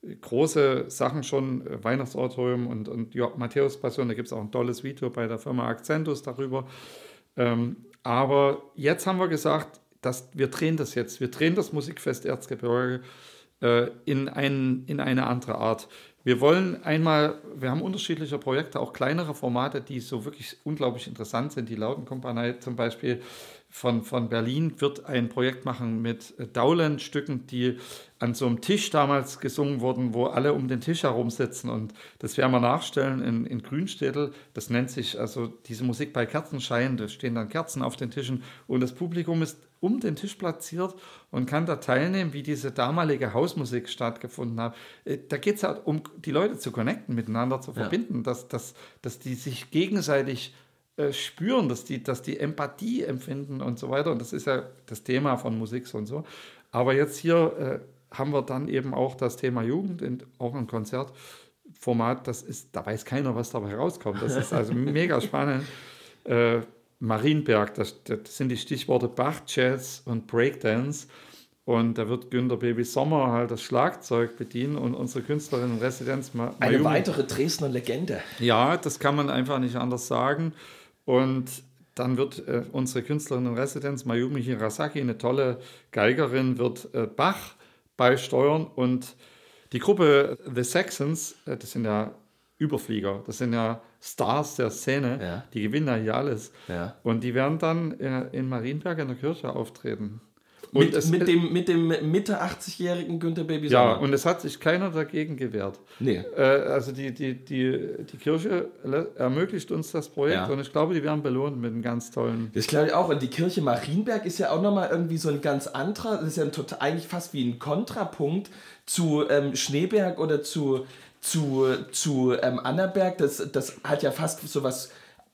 große Sachen schon, Weihnachtsoratorium und, und ja, Matthäus-Passion, da gibt es auch ein tolles Video bei der Firma Accentus darüber. Ähm, aber jetzt haben wir gesagt, dass wir drehen das jetzt, wir drehen das Musikfest Erzgebirge äh, in, ein, in eine andere Art. Wir wollen einmal, wir haben unterschiedliche Projekte, auch kleinere Formate, die so wirklich unglaublich interessant sind. Die Lautenkompanie zum Beispiel von, von Berlin wird ein Projekt machen mit Dauland-Stücken, die an so einem Tisch damals gesungen wurden, wo alle um den Tisch herum sitzen. Und das werden wir nachstellen in, in Grünstädtel. Das nennt sich also diese Musik bei Kerzenschein. Da stehen dann Kerzen auf den Tischen und das Publikum ist um den Tisch platziert und kann da teilnehmen, wie diese damalige Hausmusik stattgefunden hat. Da geht es halt um die Leute zu connecten, miteinander zu verbinden, ja. dass, dass, dass die sich gegenseitig äh, spüren, dass die, dass die Empathie empfinden und so weiter. Und das ist ja das Thema von Musik so und so. Aber jetzt hier äh, haben wir dann eben auch das Thema Jugend, in, auch ein Konzertformat, das ist, da weiß keiner, was dabei rauskommt. Das ist also mega spannend. Äh, Marienberg, das, das sind die Stichworte Bach, Jazz und Breakdance. Und da wird Günter Baby Sommer halt das Schlagzeug bedienen und unsere Künstlerin in Residenz Ma- Eine Mayumi. Weitere Dresdner Legende. Ja, das kann man einfach nicht anders sagen. Und dann wird äh, unsere Künstlerin in Residenz, Mayumi Hirasaki, eine tolle Geigerin, wird äh, Bach beisteuern. Und die Gruppe The Saxons, äh, das sind ja Überflieger, das sind ja Stars der Szene, ja. die gewinnen ja hier alles. Ja. Und die werden dann äh, in Marienberg in der Kirche auftreten. Und mit, es, mit, dem, mit dem Mitte achtzigjährigen Günter Baby Sommer. Ja, und es hat sich keiner dagegen gewehrt. Nee. Äh, also die, die, die, die Kirche ermöglicht uns das Projekt ja. und ich glaube, die werden belohnt mit einem ganz tollen... Das glaube ich auch. Und die Kirche Marienberg ist ja auch nochmal irgendwie so ein ganz anderer, das ist ja ein total, eigentlich fast wie ein Kontrapunkt zu ähm, Schneeberg oder zu, zu, zu ähm, Annaberg. Das, das hat ja fast so was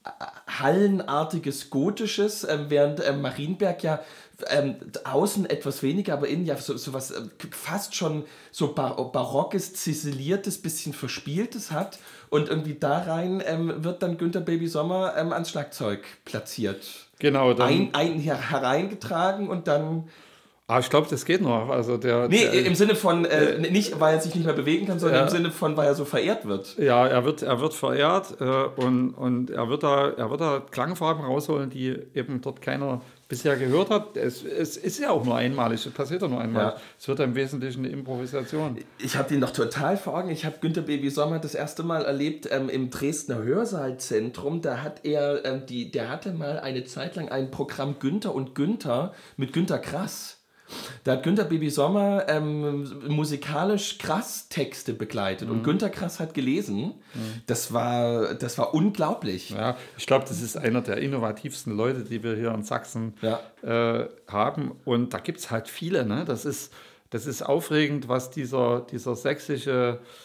Hallenartiges, Gotisches, ähm, während ähm, Marienberg ja ähm, außen etwas weniger, aber innen ja so, so was äh, fast schon so bar- barockes, ziseliertes, bisschen Verspieltes hat und irgendwie da rein ähm, wird dann Günter Baby Sommer ähm, ans Schlagzeug platziert. Genau. Dann ein, ein hereingetragen und dann... Ah, ich glaube, das geht noch. Also der, nee, der, im Sinne von, äh, äh, nicht weil er sich nicht mehr bewegen kann, sondern ja. im Sinne von, weil er so verehrt wird. Ja, er wird, er wird verehrt äh, und, und er, wird da, er wird da Klangfarben rausholen, die eben dort keiner bisher gehört hat. Es, es ist ja auch nur einmalig, es passiert ja nur einmalig. Ja. Es wird im Wesentlichen eine Improvisation. Ich habe den noch total vor Augen. Ich habe Günter Baby Sommer das erste Mal erlebt ähm, im Dresdner Hörsaalzentrum. Da hat er, ähm, die, der hatte mal eine Zeit lang ein Programm Günther und Günther mit Günter Grass. Da hat Günter Baby Sommer ähm, musikalisch krass Texte begleitet mhm. und Günter Grass hat gelesen. Mhm. Das war, das war unglaublich. Ja, ich glaube, das ist einer der innovativsten Leute, die wir hier in Sachsen ja. äh, haben. Und da gibt es halt viele. Ne? Das ist, das ist aufregend, was dieser, dieser sächsische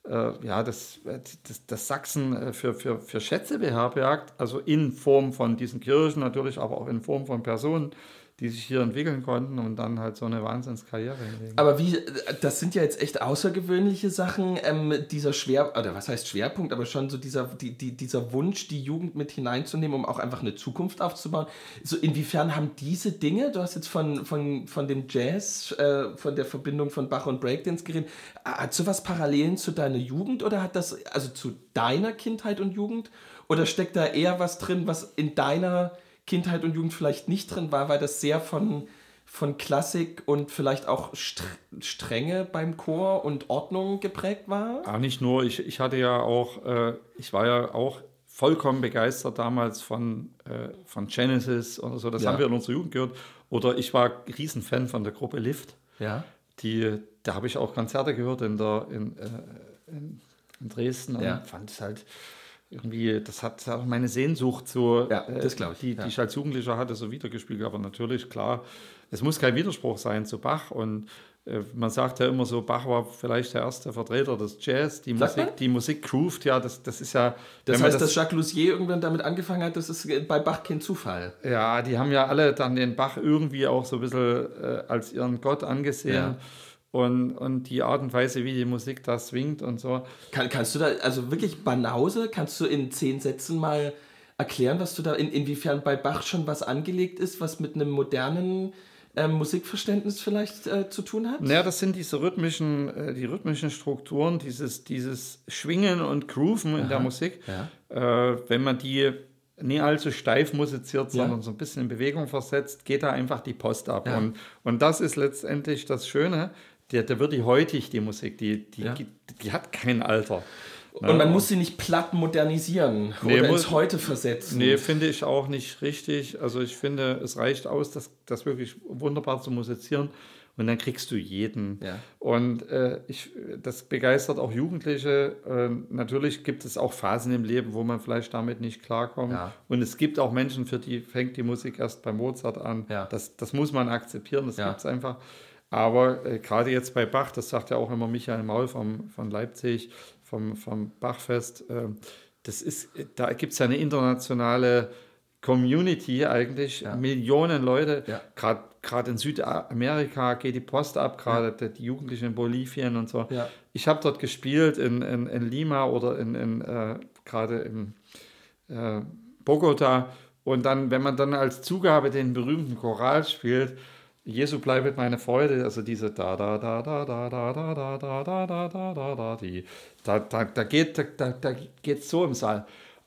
äh, ja, das, das, das Sachsen für, für, für Schätze beherbergt, also in Form von diesen Kirchen natürlich, aber auch in Form von Personen, die sich hier entwickeln konnten und dann halt so eine Wahnsinnskarriere hinlegen. Aber wie, das sind ja jetzt echt außergewöhnliche Sachen, ähm, dieser Schwer, oder was heißt Schwerpunkt, aber schon so dieser, die, die, dieser Wunsch, die Jugend mit hineinzunehmen, um auch einfach eine Zukunft aufzubauen. So, inwiefern haben diese Dinge, du hast jetzt von, von, von dem Jazz, äh, von der Verbindung von Bach und Breakdance geredet, hat sowas Parallelen zu deiner Jugend oder hat das, also zu deiner Kindheit und Jugend, oder steckt da eher was drin, was in deiner Kindheit und Jugend vielleicht nicht drin war, weil das sehr von, von Klassik und vielleicht auch St- Strenge beim Chor und Ordnung geprägt war? Ah, nicht nur, ich, ich hatte ja auch, äh, ich war ja auch vollkommen begeistert damals von, äh, von Genesis oder so, das ja. haben wir in unserer Jugend gehört. Oder ich war Riesenfan von der Gruppe Lift. Ja. Die, da habe ich auch Konzerte gehört in, der, in, äh, in, in Dresden und ja. fand es halt irgendwie, das hat auch meine Sehnsucht so, ja, das äh, ich. die, ja. die ich als Jugendlicher hatte, so wiedergespiegelt. Aber natürlich, klar, es muss kein Widerspruch sein zu Bach. Und äh, man sagt ja immer so, Bach war vielleicht der erste Vertreter des Jazz. Die Sagt Musik, man? die Musik grooved, ja, das, das ist ja... Das heißt, das, dass Jacques Lousier irgendwann damit angefangen hat, das ist bei Bach kein Zufall. Ja, die haben ja alle dann den Bach irgendwie auch so ein bisschen äh, als ihren Gott angesehen. Ja. Und, und die Art und Weise, wie die Musik da swingt und so. Kann, kannst du da, also wirklich Banause, kannst du in zehn Sätzen mal erklären, was du da, in, inwiefern bei Bach schon was angelegt ist, was mit einem modernen äh, Musikverständnis vielleicht äh, zu tun hat? Naja, das sind diese rhythmischen, äh, die rhythmischen Strukturen, dieses, dieses Schwingen und Grooven in Aha. der Musik. Ja. Äh, wenn man die nie allzu steif musiziert, sondern ja. so ein bisschen in Bewegung versetzt, geht da einfach die Post ab. Ja. Und, und das ist letztendlich das Schöne. Der, der wird die heutig, die Musik, die, die, ja. die, die hat kein Alter. Und ja. man muss sie nicht platt modernisieren nee, oder muss, ins Heute versetzen. Nee, finde ich auch nicht richtig. Also ich finde, es reicht aus, das, das wirklich wunderbar zu musizieren und dann kriegst du jeden. Ja. Und äh, ich, das begeistert auch Jugendliche. Äh, natürlich gibt es auch Phasen im Leben, wo man vielleicht damit nicht klarkommt. Ja. Und es gibt auch Menschen, für die fängt die Musik erst bei Mozart an. Ja. Das, das muss man akzeptieren, das ja. gibt es einfach. Aber äh, gerade jetzt bei Bach, das sagt ja auch immer Michael Maul vom, von Leipzig, vom, vom Bachfest, äh, das ist, da gibt es ja eine internationale Community eigentlich, ja. Millionen Leute, ja. gerade in Südamerika geht die Post ab, gerade ja. die Jugendlichen in Bolivien und so. Ja. Ich habe dort gespielt in, in, in Lima oder in, in, äh, gerade in äh, Bogota und dann, wenn man dann als Zugabe den berühmten Choral spielt, Jesu bleibet meine Freude, also diese da da da da da da da da da da da da da da die da da da geht da da geht so im Saal.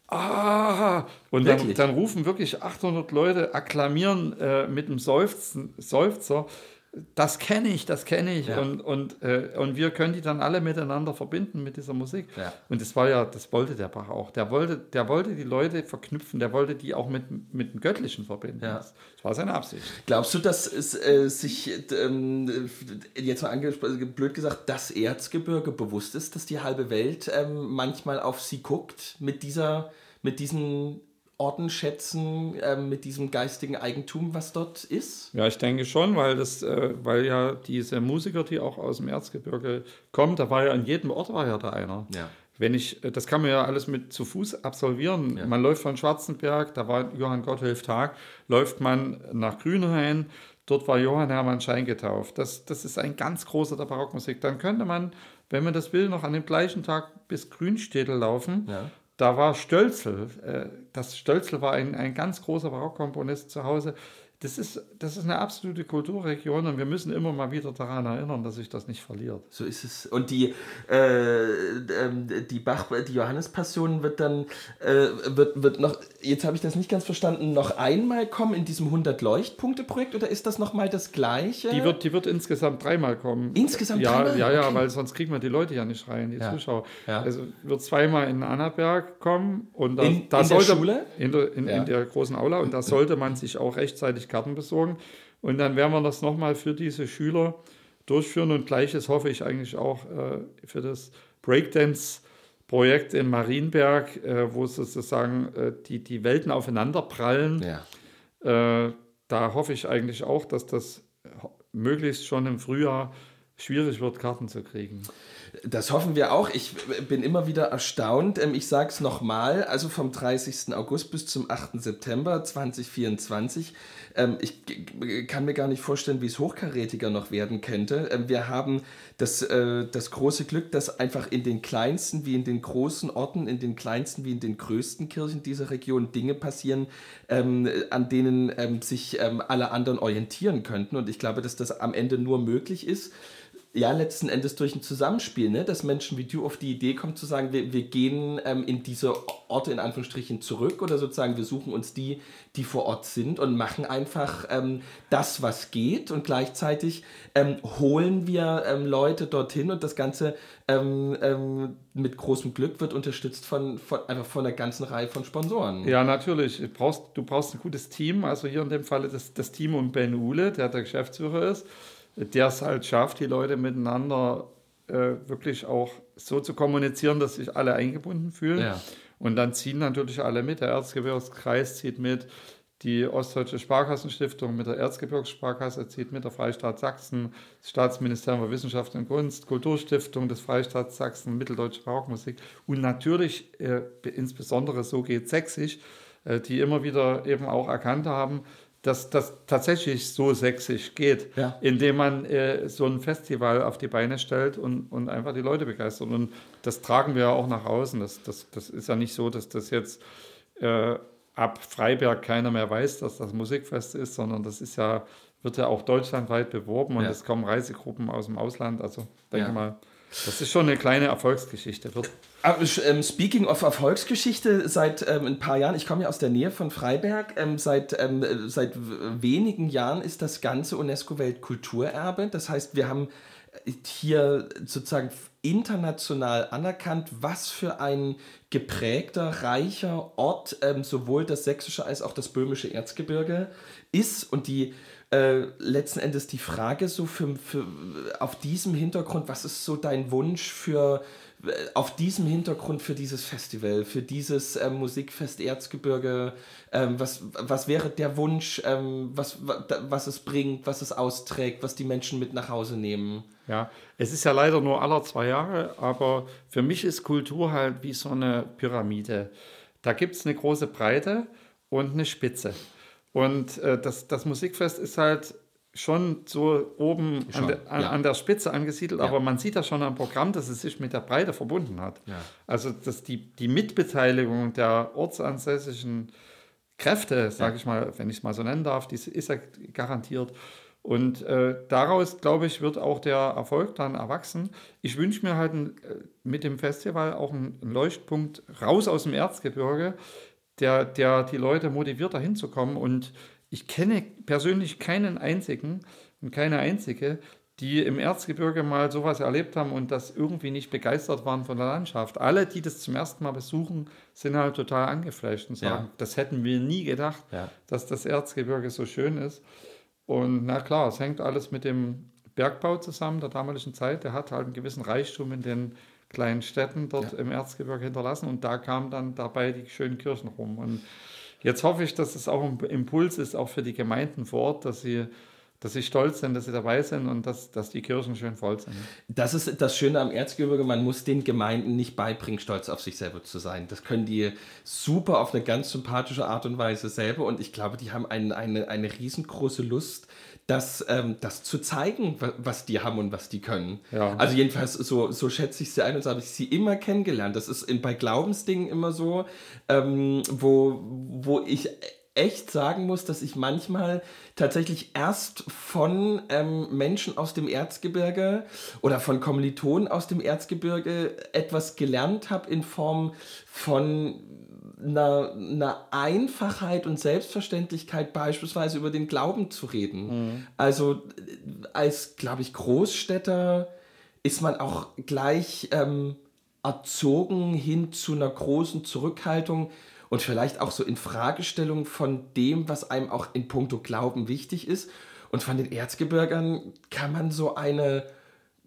Ah! Und dann, dann rufen wirklich achthundert Leute, akklamieren äh, mit einem Seufzen, Seufzer. Das kenne ich, das kenne ich. Ja. Und, und, äh, und wir können die dann alle miteinander verbinden mit dieser Musik. Ja. Und das war ja, das wollte der Bach auch. Der wollte, der wollte die Leute verknüpfen, der wollte die auch mit, mit dem Göttlichen verbinden. Ja. Das war seine Absicht. Glaubst du, dass es äh, sich, ähm, jetzt mal angesprochen, blöd gesagt, das Erzgebirge bewusst ist, dass die halbe Welt ähm, manchmal auf sie guckt, mit dieser, mit diesen Orten schätzen, äh, mit diesem geistigen Eigentum, was dort ist? Ja, ich denke schon, weil das, äh, weil ja diese Musiker, die auch aus dem Erzgebirge kommen, da war ja an jedem Ort war ja da einer. Ja. Wenn ich, das kann man ja alles mit zu Fuß absolvieren. Ja. Man läuft von Schwarzenberg, da war Johann Gotthilf Tag, läuft man nach Grünhain, dort war Johann Hermann Schein getauft. Das, das ist ein ganz großer der Barockmusik. Dann könnte man, wenn man das will, noch an dem gleichen Tag bis Grünstädtel laufen. Ja. Da war Stölzel, das Stölzel war ein, ein ganz großer Barockkomponist zu Hause. Das ist, das ist eine absolute Kulturregion und wir müssen immer mal wieder daran erinnern, dass sich das nicht verliert. So ist es. Und die, äh, die Bach, die Johannespassion wird dann, äh, wird, wird noch, jetzt habe ich das nicht ganz verstanden, noch einmal kommen in diesem hundert-Leuchtpunkte-Projekt oder ist das nochmal das Gleiche? Die wird, die wird insgesamt dreimal kommen. Insgesamt ja, dreimal? Ja, ja, okay. Weil sonst kriegen wir die Leute ja nicht rein, die ja. Zuschauer. Ja. Also wird zweimal in Annaberg kommen. Und da, in da in sollte, der Schule? In der, in, ja. in der großen Aula und da sollte man sich auch rechtzeitig Karten besorgen. Und dann werden wir das nochmal für diese Schüler durchführen. Und Gleiches hoffe ich eigentlich auch äh, für das Breakdance-Projekt in Marienberg, äh, wo sozusagen äh, die, die Welten aufeinander prallen. Ja. Äh, da hoffe ich eigentlich auch, dass das möglichst schon im Frühjahr schwierig wird, Karten zu kriegen. Das hoffen wir auch. Ich bin immer wieder erstaunt. Ich sage es nochmal, also vom dreißigsten August bis zum achten September zweitausendvierundzwanzig. Ich kann mir gar nicht vorstellen, wie es hochkarätiger noch werden könnte. Wir haben das, das große Glück, dass einfach in den kleinsten wie in den großen Orten, in den kleinsten wie in den größten Kirchen dieser Region Dinge passieren, an denen sich alle anderen orientieren könnten. Und ich glaube, dass das am Ende nur möglich ist, ja, letzten Endes durch ein Zusammenspiel, ne? Dass Menschen wie du auf die Idee kommen zu sagen, wir, wir gehen ähm, in diese Orte in Anführungsstrichen zurück oder sozusagen wir suchen uns die, die vor Ort sind und machen einfach ähm, das, was geht und gleichzeitig ähm, holen wir ähm, Leute dorthin und das Ganze ähm, ähm, mit großem Glück wird unterstützt von, von, einfach von einer ganzen Reihe von Sponsoren. Ja, natürlich. Du brauchst, du brauchst ein gutes Team, also hier in dem Falle das, das Team um Ben Uhle, der der Geschäftsführer ist, der es halt schafft, die Leute miteinander äh, wirklich auch so zu kommunizieren, dass sich alle eingebunden fühlen. Ja. Und dann ziehen natürlich alle mit. Der Erzgebirgskreis zieht mit, die Ostdeutsche Sparkassenstiftung mit der Erzgebirgssparkasse zieht mit, der Freistaat Sachsen, das Staatsministerium für Wissenschaft und Kunst, Kulturstiftung des Freistaats Sachsen, Mitteldeutsche Barockmusik und natürlich äh, insbesondere So geht Sächsisch, äh, die immer wieder eben auch erkannt haben, dass das tatsächlich so sächsisch geht, ja. indem man äh, so ein Festival auf die Beine stellt und, und einfach die Leute begeistert. Und das tragen wir ja auch nach außen. Das, das, das ist ja nicht so, dass das jetzt äh, ab Freiberg keiner mehr weiß, dass das Musikfest ist, sondern das ist ja, wird ja auch deutschlandweit beworben und ja. es kommen Reisegruppen aus dem Ausland. Also denke ja. mal, das ist schon eine kleine Erfolgsgeschichte. Wird Speaking of Erfolgsgeschichte, seit ähm, ein paar Jahren, ich komme ja aus der Nähe von Freiberg, ähm, seit, ähm, seit wenigen Jahren ist das ganze UNESCO-Weltkulturerbe. Das heißt, wir haben hier sozusagen international anerkannt, was für ein geprägter, reicher Ort ähm, sowohl das sächsische als auch das böhmische Erzgebirge ist. Und die äh, letzten Endes die Frage so für, für, auf diesem Hintergrund, was ist so dein Wunsch für auf diesem Hintergrund für dieses Festival, für dieses ähm, Musikfest Erzgebirge, ähm, was, was wäre der Wunsch, ähm, was, was es bringt, was es austrägt, was die Menschen mit nach Hause nehmen? Ja, es ist ja leider nur alle zwei Jahre, aber für mich ist Kultur halt wie so eine Pyramide. Da gibt es eine große Breite und eine Spitze. Und äh, das, das Musikfest ist halt schon so oben schon, an, de, an, ja. an der Spitze angesiedelt, ja. aber man sieht ja schon am Programm, dass es sich mit der Breite verbunden hat. Ja. Also dass die, die Mitbeteiligung der ortsansässigen Kräfte, sage ja. ich mal, wenn ich es mal so nennen darf, die ist ja garantiert. Und äh, daraus, glaube ich, wird auch der Erfolg dann erwachsen. Ich wünsche mir halt ein, mit dem Festival auch einen, einen Leuchtpunkt raus aus dem Erzgebirge, der, der die Leute motiviert, da hinzukommen. Und ich kenne persönlich keinen einzigen und keine einzige, die im Erzgebirge mal sowas erlebt haben und das irgendwie nicht begeistert waren von der Landschaft. Alle, die das zum ersten Mal besuchen, sind halt total angeflasht und sagen, ja. das hätten wir nie gedacht, ja. dass das Erzgebirge so schön ist. Und na klar, es hängt alles mit dem Bergbau zusammen der damaligen Zeit. Der hat halt einen gewissen Reichtum in den kleinen Städten dort ja. im Erzgebirge hinterlassen und da kamen dann dabei die schönen Kirchen rum. Und jetzt hoffe ich, dass es auch ein Impuls ist, auch für die Gemeinden vor Ort, dass sie, dass sie stolz sind, dass sie dabei sind und dass, dass die Kirchen schön voll sind. Das ist das Schöne am Erzgebirge, man muss den Gemeinden nicht beibringen, stolz auf sich selber zu sein. Das können die super auf eine ganz sympathische Art und Weise selber und ich glaube, die haben ein, eine, eine riesengroße Lust, das, ähm, das zu zeigen, was die haben und was die können. Ja. Also jedenfalls, so, so schätze ich sie ein und so habe ich sie immer kennengelernt. Das ist in, bei Glaubensdingen immer so, ähm, wo, wo ich echt sagen muss, dass ich manchmal tatsächlich erst von ähm, Menschen aus dem Erzgebirge oder von Kommilitonen aus dem Erzgebirge etwas gelernt habe in Form von Einer, einer Einfachheit und Selbstverständlichkeit beispielsweise über den Glauben zu reden. Mhm. Also als, glaube ich, Großstädter ist man auch gleich ähm, erzogen hin zu einer großen Zurückhaltung und vielleicht auch so in Fragestellung von dem, was einem auch in puncto Glauben wichtig ist. Und von den Erzgebirgern kann man so eine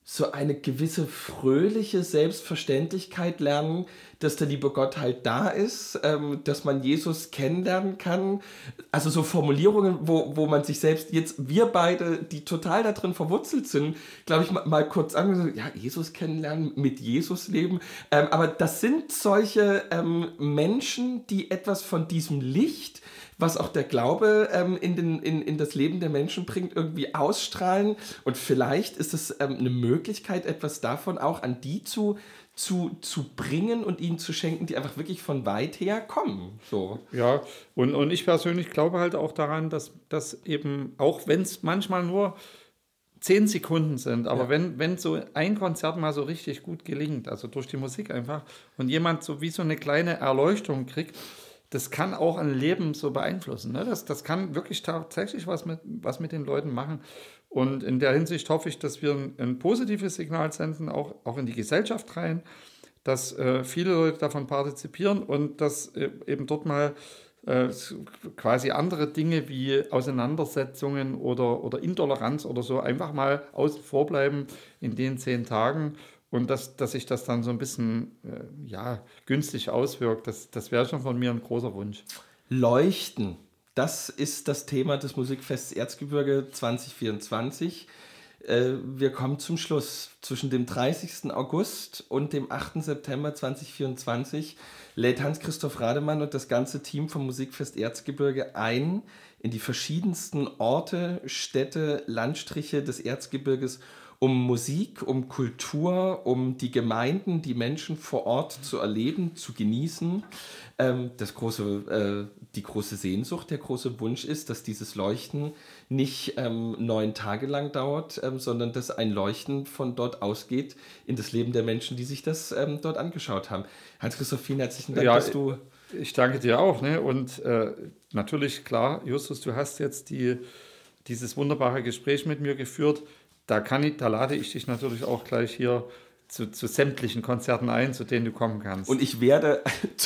so eine gewisse fröhliche Selbstverständlichkeit lernen, dass der liebe Gott halt da ist, ähm, dass man Jesus kennenlernen kann. Also so Formulierungen, wo, wo man sich selbst jetzt, wir beide, die total da drin verwurzelt sind, glaube ich, mal, mal kurz an, ja, Jesus kennenlernen, mit Jesus leben. Ähm, aber das sind solche ähm, Menschen, die etwas von diesem Licht, was auch der Glaube ähm, in, den, in, in das Leben der Menschen bringt, irgendwie ausstrahlen. Und vielleicht ist es ähm, eine Möglichkeit, etwas davon auch an die zu, zu, zu bringen und ihnen zu schenken, die einfach wirklich von weit her kommen. So. Ja, und, und ich persönlich glaube halt auch daran, dass, dass eben, auch wenn es manchmal nur zehn Sekunden sind, aber ja. wenn, wenn so ein Konzert mal so richtig gut gelingt, also durch die Musik einfach, und jemand so wie so eine kleine Erleuchtung kriegt, das kann auch ein Leben so beeinflussen. Ne? Das, das kann wirklich tatsächlich was mit, was mit den Leuten machen. Und in der Hinsicht hoffe ich, dass wir ein, ein positives Signal senden, auch, auch in die Gesellschaft rein, dass äh, viele Leute davon partizipieren und dass äh, eben dort mal äh, quasi andere Dinge wie Auseinandersetzungen oder, oder Intoleranz oder so einfach mal außen vor bleiben in den zehn Tagen. Und dass, dass sich das dann so ein bisschen äh, ja, günstig auswirkt, das, das wäre schon von mir ein großer Wunsch. Leuchten, das ist das Thema des Musikfests Erzgebirge zwanzig vierundzwanzig. Äh, wir kommen zum Schluss. Zwischen dem dreißigsten August und dem achten September zwanzig vierundzwanzig lädt Hans-Christoph Rademann und das ganze Team vom Musikfest Erzgebirge ein in die verschiedensten Orte, Städte, Landstriche des Erzgebirges, um Musik, um Kultur, um die Gemeinden, die Menschen vor Ort zu erleben, zu genießen. Ähm, das große, äh, die große Sehnsucht, der große Wunsch ist, dass dieses Leuchten nicht ähm, neun Tage lang dauert, ähm, sondern dass ein Leuchten von dort ausgeht in das Leben der Menschen, die sich das ähm, dort angeschaut haben. Hans-Christoph, vielen herzlichen Dank, ja, dass du... Ich danke dir auch. Ne? Und äh, natürlich, klar, Justus, du hast jetzt die, dieses wunderbare Gespräch mit mir geführt. Da, kann ich, da lade ich dich natürlich auch gleich hier zu, zu sämtlichen Konzerten ein, zu denen du kommen kannst. Und ich werde,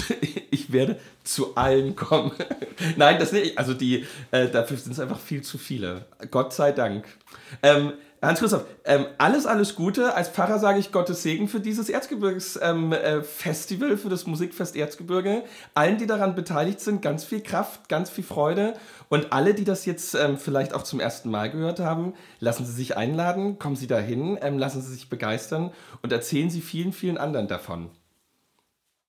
ich werde zu allen kommen. Nein, das nicht. Also die, äh, dafür sind es einfach viel zu viele. Gott sei Dank. Ähm, Hans-Christoph, ähm, alles, alles Gute. Als Pfarrer sage ich Gottes Segen für dieses Erzgebirges-Festival, ähm, äh, für das Musikfest Erzgebirge. Allen, die daran beteiligt sind, ganz viel Kraft, ganz viel Freude. Und alle, die das jetzt ähm, vielleicht auch zum ersten Mal gehört haben, lassen Sie sich einladen, kommen Sie dahin, ähm, lassen Sie sich begeistern und erzählen Sie vielen, vielen anderen davon.